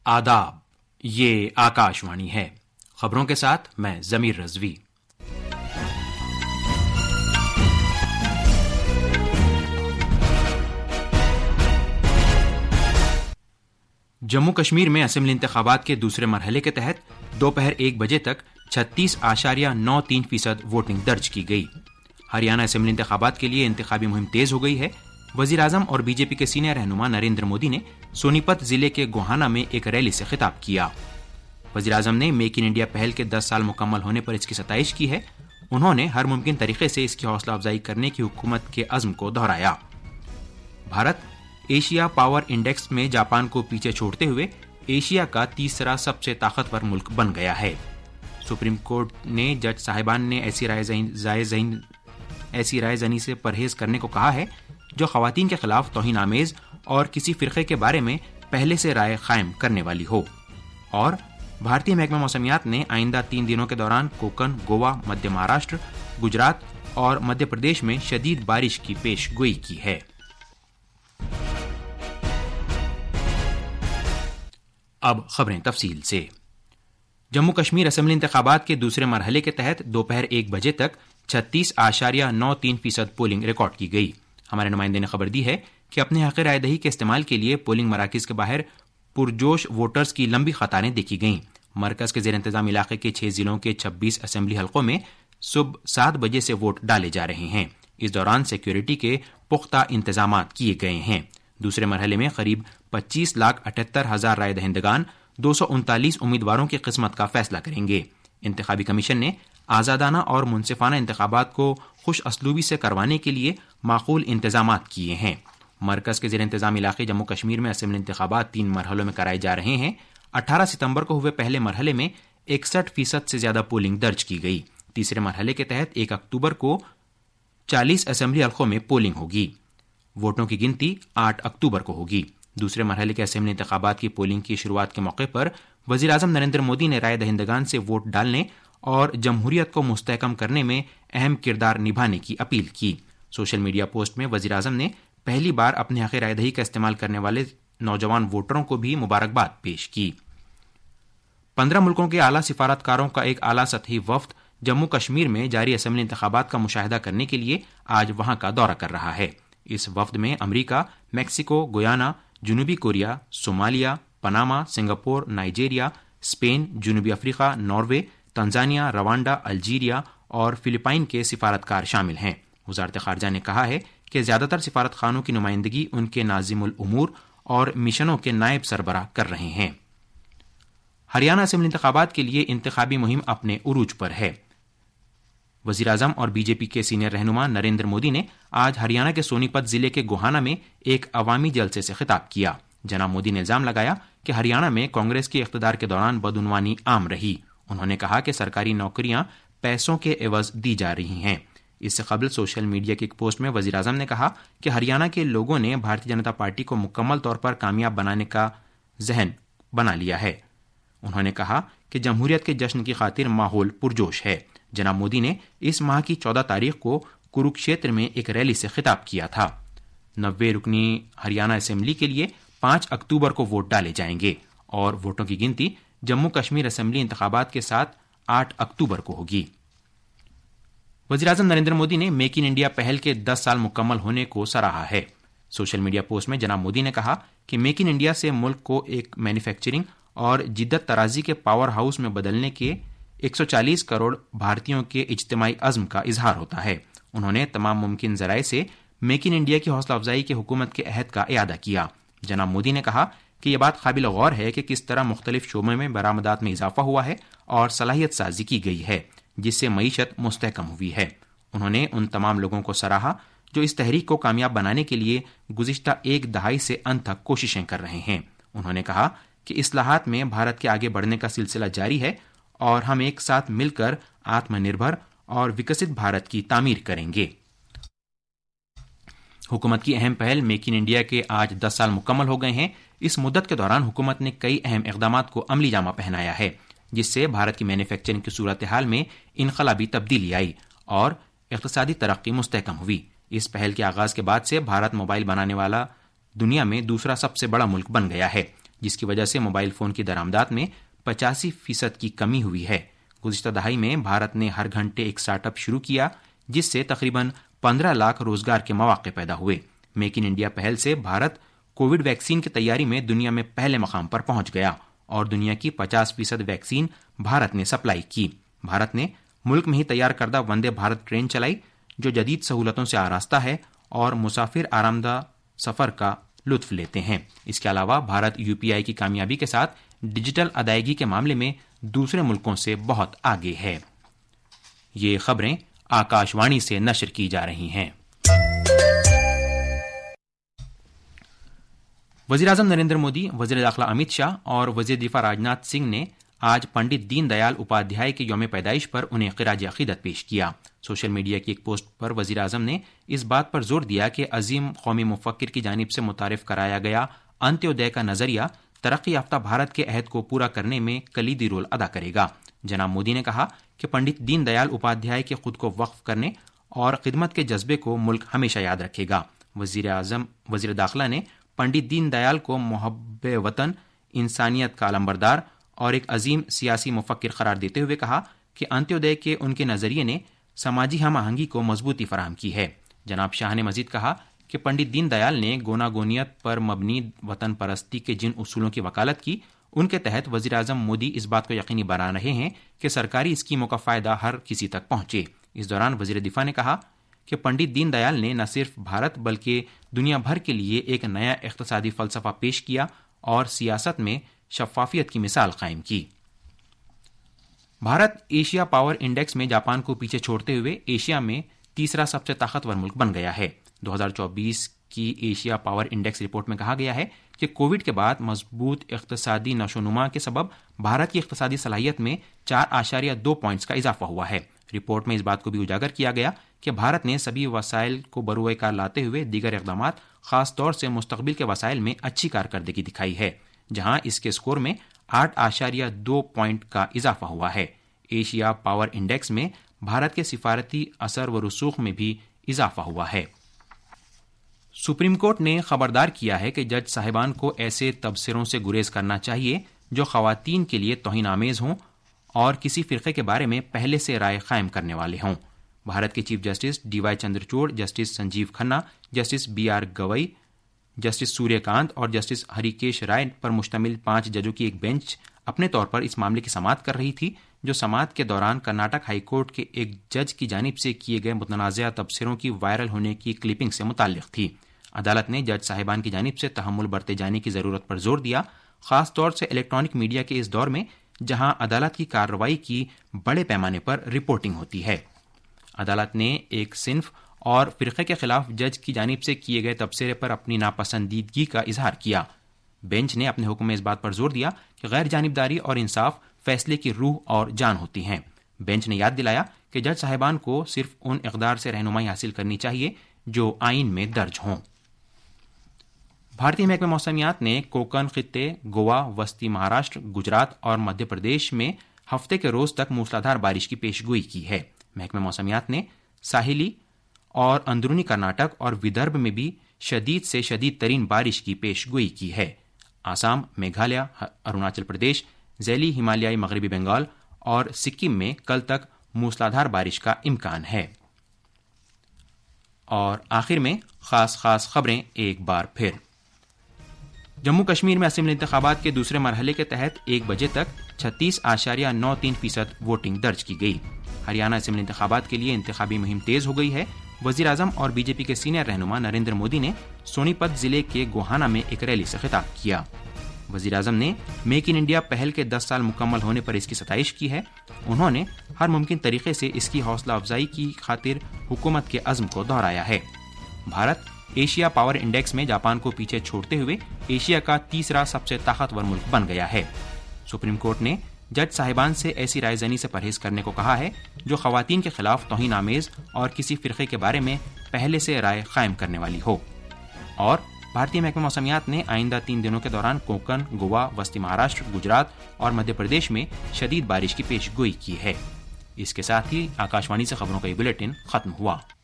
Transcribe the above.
آداب، یہ آکاشوانی ہے۔ خبروں کے ساتھ میں ضمیر رضوی۔ جموں کشمیر میں اسمبلی انتخابات کے دوسرے مرحلے کے تحت دوپہر 1 بجے تک 36.93% ووٹنگ درج کی گئی۔ ہریانہ اسمبلی انتخابات کے لیے انتخابی مہم تیز ہو گئی ہے۔ وزیر اعظم اور بی جے پی کے سینئر رہنما نریندر مودی نے سونی پت ضلع کے گوہانا میں ایک ریلی سے خطاب کیا۔ وزیر اعظم نے میک ان انڈیا پہل کے 10 سال مکمل ہونے پر اس کی ستائش کی ہے۔ انہوں نے ہر ممکن طریقے سے اس کی حوصلہ افزائی کرنے کی حکومت کے عزم کو دہرایا۔ بھارت ایشیا پاور انڈیکس میں جاپان کو پیچھے چھوڑتے ہوئے ایشیا کا تیسرا سب سے طاقتور ملک بن گیا ہے۔ سپریم کورٹ نے جج صاحبان نے ایسی رائے زنی سے پرہیز کرنے کو کہا ہے جو خواتین کے خلاف توہین آمیز اور کسی فرقے کے بارے میں پہلے سے رائے قائم کرنے والی ہو۔ اور بھارتی محکمہ موسمیات نے آئندہ 3 دنوں کے دوران کوکن، گوا، مدھیہ مہاراشٹر، گجرات اور مدھیہ پردیش میں شدید بارش کی پیش گوئی کی ہے۔ اب خبریں تفصیل سے۔ جموں کشمیر اسمبلی انتخابات کے دوسرے مرحلے کے تحت دوپہر 1 بجے تک 36.93% پولنگ ریکارڈ کی گئی۔ ہمارے نمائندے نے خبر دی ہے کہ اپنے حق رائے دہی کے استعمال کے لیے پولنگ مراکز کے باہر پرجوش ووٹرز کی لمبی قطاریں دیکھی گئیں۔ مرکز کے زیر انتظام علاقے کے 6 ضلعوں کے 26 اسمبلی حلقوں میں صبح 7 بجے سے ووٹ ڈالے جا رہے ہیں۔ اس دوران سیکیورٹی کے پختہ انتظامات کیے گئے ہیں۔ دوسرے مرحلے میں قریب 25,78,000 رائے دہندگان 239 امیدواروں کی قسمت کا فیصلہ کریں گے۔ انتخابی کمیشن نے آزادانہ اور منصفانہ انتخابات کو خوش اسلوبی سے کروانے کے لیے معقول انتظامات کیے ہیں۔ مرکز کے زیر انتظام علاقے جموں کشمیر میں اسمبلی انتخابات 3 مرحلوں میں کرائے جا رہے ہیں۔ 18 ستمبر کو ہوئے پہلے مرحلے میں 61% سے زیادہ پولنگ درج کی گئی۔ تیسرے مرحلے کے تحت 1 اکتوبر کو 40 اسمبلی حلقوں میں پولنگ ہوگی۔ ووٹوں کی گنتی 8 اکتوبر کو ہوگی۔ دوسرے مرحلے کے اسمبلی انتخابات کی پولنگ کی شروعات کے موقع پر وزیر اعظم نریندر مودی نے رائے دہندگان سے ووٹ ڈالنے اور جمہوریت کو مستحکم کرنے میں اہم کردار نبھانے کی اپیل کی۔ سوشل میڈیا پوسٹ میں وزیر اعظم نے پہلی بار اپنے حق رائے دہی کا استعمال کرنے والے نوجوان ووٹروں کو بھی مبارکباد پیش کی۔ 15 ملکوں کے اعلیٰ سفارتکاروں کا ایک اعلیٰ سطحی وفد جموں کشمیر میں جاری اسمبلی انتخابات کا مشاہدہ کرنے کے لیے آج وہاں کا دورہ کر رہا ہے۔ اس وفد میں امریکہ، میکسیکو، گیانا، جنوبی Korea, Somalia, Panama, Singapore, Nigeria, Spain, جنوبی Africa, Norway, Tanzania, Rwanda, Algeria اور فلپائن کے سفارتکار شامل ہیں۔ وزارت خارجہ نے کہا ہے کہ زیادہ تر سفارت خانوں کی نمائندگی ان کے ناظم الامور اور مشنوں کے نائب سربراہ کر رہے ہیں۔ ہریانہ اسمبلی انتخابات کے لیے انتخابی مہم اپنے عروج پر ہے۔ وزیر اعظم اور بی جے پی کے سینئر رہنما نریندر مودی نے آج ہریانہ کے سونی پت ضلع کے گوہانا میں ایک عوامی جلسے سے خطاب کیا۔ جناب مودی نے الزام لگایا کہ ہریانہ میں کانگریس کے اقتدار کے دوران بدعنوانی عام رہی۔ انہوں نے کہا کہ سرکاری نوکریاں پیسوں کے عوض دی جا رہی ہیں۔ اس سے قبل سوشل میڈیا کی ایک پوسٹ میں وزیر اعظم نے کہا کہ ہریانہ کے لوگوں نے بھارتیہ جنتا پارٹی کو مکمل طور پر کامیاب بنانے کا ذہن بنا لیا ہے۔ انہوں نے کہا کہ جمہوریت کے جشن کی خاطر ماحول پرجوش ہے۔ جناب مودی نے اس ماہ کی 14 تاریخ کو کروکشیتر میں ایک ریلی سے خطاب کیا تھا۔ 90 رکنی ہریانہ اسمبلی کے لیے 5 اکتوبر کو ووٹ ڈالے جائیں گے اور ووٹوں کی گنتی جموں کشمیر اسمبلی انتخابات کے ساتھ 8 اکتوبر کو ہوگی۔ وزیر اعظم نریندر مودی نے میک ان انڈیا پہل کے 10 سال مکمل ہونے کو سراہا ہے۔ سوشل میڈیا پوسٹ میں جناب مودی نے کہا کہ میک ان انڈیا سے ملک کو ایک مینوفیکچرنگ اور جدت طرازی کے پاور ہاؤس میں بدلنے کے 140 کروڑ بھارتیوں کے اجتماعی عزم کا اظہار ہوتا ہے۔ انہوں نے تمام ممکن ذرائع سے میک ان انڈیا کی حوصلہ افزائی کی حکومت کے عہد کا اعادہ کیا۔ جناب مودی نے کہا کہ یہ بات قابل غور ہے کہ کس طرح مختلف شعبوں میں برآمدات میں اضافہ ہوا ہے اور صلاحیت سازی کی گئی ہے، جس سے معیشت مستحکم ہوئی ہے۔ انہوں نے ان تمام لوگوں کو سراہا جو اس تحریک کو کامیاب بنانے کے لیے گزشتہ 1 دہائی سے انت تک کوششیں کر رہے ہیں۔ انہوں نے کہا کہ اصلاحات میں بھارت کے آگے بڑھنے کا سلسلہ جاری ہے اور ہم ایک ساتھ مل کر آتم نربھر اور وکست بھارت کی تعمیر کریں گے۔ حکومت کی اہم پہل میک ان انڈیا کے آج 10 سال مکمل ہو گئے ہیں۔ اس مدت کے دوران حکومت نے کئی اہم اقدامات کو عملی جامہ پہنایا ہے، جس سے بھارت کی مینوفیکچرنگ کی صورتحال میں انقلابی تبدیلی آئی اور اقتصادی ترقی مستحکم ہوئی۔ اس پہل کے آغاز کے بعد سے بھارت موبائل بنانے والا دنیا میں دوسرا سب سے بڑا ملک بن گیا ہے۔ جس کی وجہ سے موبائل فون کی درآمدات میں 85% کی کمی ہوئی ہے۔ گزشتہ دہائی میں بھارت نے ہر گھنٹے ایک اسٹارٹ اپ شروع کیا جس سے تقریباً 15 لاکھ روزگار کے مواقع پیدا ہوئے۔ میک ان انڈیا پہل سے بھارت کووڈ ویکسین کی تیاری میں دنیا میں پہلے مقام پر پہنچ گیا اور دنیا کی 50% ویکسین بھارت نے سپلائی کی۔ بھارت نے ملک میں ہی تیار کردہ وندے بھارت ٹرین چلائی جو جدید سہولتوں سے آراستہ ہے اور مسافر آرامدہ سفر کا لطف لیتے ہیں۔ اس کے علاوہ بھارت UPI کی کامیابی کے ساتھ ڈیجیٹل ادائیگی کے معاملے میں دوسرے ملکوں سے بہت آگے ہے۔ یہ خبریں آکاش وانی سے نشر کی جا رہی ہیں۔ وزیراعظم نریندر مودی، وزیر داخلہ امت شاہ اور وزیر دفاع راجناتھ سنگھ نے آج پنڈت دین دیال اپادھیائے کے یوم پیدائش پر انہیں خراج عقیدت پیش کیا۔ سوشل میڈیا کی ایک پوسٹ پر وزیر اعظم نے اس بات پر زور دیا کہ عظیم قومی مفکر کی جانب سے متعارف کرایا گیا انتیودے کا نظریہ ترقی یافتہ بھارت کے عہد کو پورا کرنے میں کلیدی رول ادا کرے گا۔ جناب مودی نے کہا کہ پنڈت دین دیال اپادھیائے کے خود کو وقف کرنے اور خدمت کے جذبے کو ملک ہمیشہ یاد رکھے گا۔ وزیر داخلہ نے پنڈت دین دیال کو محب وطن، انسانیت کا علمبردار اور ایک عظیم سیاسی مفکر قرار دیتے ہوئے کہا کہ انتیودے کے ان کے نظریے نے سماجی ہم آہنگی کو مضبوطی فراہم کی ہے۔ جناب شاہ نے مزید کہا کہ پنڈت دین دیال نے گوناگونیت پر مبنی وطن پرستی کے جن اصولوں کی وکالت کی ان کے تحت وزیر اعظم مودی اس بات کو یقینی بنا رہے ہیں کہ سرکاری اسکیموں کا فائدہ ہر کسی تک پہنچے۔ اس دوران وزیر دفاع نے کہا کہ پنڈت دین دیال نے نہ صرف بھارت بلکہ دنیا بھر کے لیے ایک نیا اقتصادی فلسفہ پیش کیا اور سیاست میں شفافیت کی مثال قائم کی۔ بھارت ایشیا پاور انڈیکس میں جاپان کو پیچھے چھوڑتے ہوئے ایشیا میں تیسرا سب سے طاقتور ملک بن گیا ہے۔ 2024 کی ایشیا پاور انڈیکس رپورٹ میں کہا گیا ہے کہ کووڈ کے بعد مضبوط اقتصادی نشوونما کے سبب بھارت کی اقتصادی صلاحیت میں 4.2 پوائنٹس کا اضافہ ہوا ہے۔ رپورٹ میں اس بات کو بھی اجاگر کیا گیا کہ بھارت نے سبھی وسائل کو بروئے کار لاتے ہوئے دیگر اقدامات، خاص طور سے مستقبل کے وسائل میں اچھی کارکردگی دکھائی ہے، جہاں اس کے اسکور میں 8.2 پوائنٹ کا اضافہ ہوا ہے۔ ایشیا پاور انڈیکس میں بھارت کے سفارتی اثر و رسوخ میں بھی اضافہ ہوا ہے۔ سپریم کورٹ نے خبردار کیا ہے کہ جج صاحبان کو ایسے تبصروں سے گریز کرنا چاہیے جو خواتین کے لیے توہین آمیز ہوں اور کسی فرقے کے بارے میں پہلے سے رائے قائم کرنے والے ہوں۔ بھارت کے chief justice DY Chandrachud, justice Sanjiv Khanna, justice BR Gavai, justice Surya Kant اور جسٹس ہریکیش رائے پر مشتمل 5 ججوں کی ایک بینچ اپنے طور پر اس معاملے کی سماعت کر رہی تھی جو سماعت کے دوران کرناٹک ہائی کورٹ کے ایک جج کی جانب سے کیے گئے متنازعہ تبصروں کی وائرل ہونے کی کلپنگ سے متعلق تھی۔ عدالت نے جج صاحبان کی جانب سے تحمل برتے جانے کی ضرورت پر زور دیا، خاص طور سے الیکٹرانک میڈیا کے اس دور میں جہاں عدالت کی کارروائی کی بڑے پیمانے پر رپورٹنگ ہوتی ہے۔ عدالت نے ایک صنف اور فرقے کے خلاف جج کی جانب سے کیے گئے تبصرے پر اپنی ناپسندیدگی کا اظہار کیا۔ بینچ نے اپنے حکم میں اس بات پر زور دیا کہ غیر جانبداری اور انصاف فیصلے کی روح اور جان ہوتی ہیں۔ بینچ نے یاد دلایا کہ جج صاحبان کو صرف ان اقدار سے رہنمائی حاصل کرنی چاہیے جو آئین میں درج ہوں۔ بھارتی محکمہ موسمیات نے کوکن خطے، گوا، وسطی مہاراشٹر، گجرات اور مدھیہ پردیش میں ہفتے کے روز تک موسلادھار بارش کی پیشگوئی کی ہے۔ محکمہ موسمیات نے ساحلی اور اندرونی کرناٹک اور ودربھ میں بھی شدید سے شدید ترین بارش کی پیشگوئی کی ہے۔ آسام، میگھالیہ، اروناچل پردیش، ذیلی ہمالیائی مغربی بنگال اور سکم میں کل تک موسلادھار بارش کا امکان ہے۔ اور آخر میں خاص خبریں ایک بار پھر۔ جموں کشمیر میں اسمبلی انتخابات کے دوسرے مرحلے کے تحت 1 بجے تک 36.93% ووٹنگ درج کی گئی۔ ہریانہ اسمبلی انتخابات کے لیے انتخابی مہم تیز ہو گئی ہے۔ وزیر اعظم اور BJP کے سینئر رہنما نریندر مودی نے سونی پت ضلع کے گوہانا میں ایک ریلی سے خطاب کیا۔ وزیر اعظم نے میک ان انڈیا پہل کے 10 سال مکمل ہونے پر اس کی ستائش کی ہے۔ انہوں نے ہر ممکن طریقے سے اس کی حوصلہ افزائی کی خاطر حکومت کے عزم کو دہرایا ہے۔ بھارت ایشیا پاور انڈیکس میں جاپان کو پیچھے چھوڑتے ہوئے ایشیا کا تیسرا سب سے طاقتور ملک بن گیا ہے۔ سپریم کورٹ نے جج صاحبان سے ایسی رائے زنی سے پرہیز کرنے کو کہا ہے جو خواتین کے خلاف توہین آمیز اور کسی فرقے کے بارے میں پہلے سے رائے قائم کرنے والی ہو۔ اور بھارتی محکمہ موسمیات نے آئندہ 3 دنوں کے دوران کوکن، گوا، وسطی مہاراشٹر، گجرات اور مدھیہ پردیش میں شدید بارش کی پیش گوئی کی ہے۔ اس کے ساتھ ہی آکاش وانی سے خبروں کا یہ بلیٹن ختم ہوا۔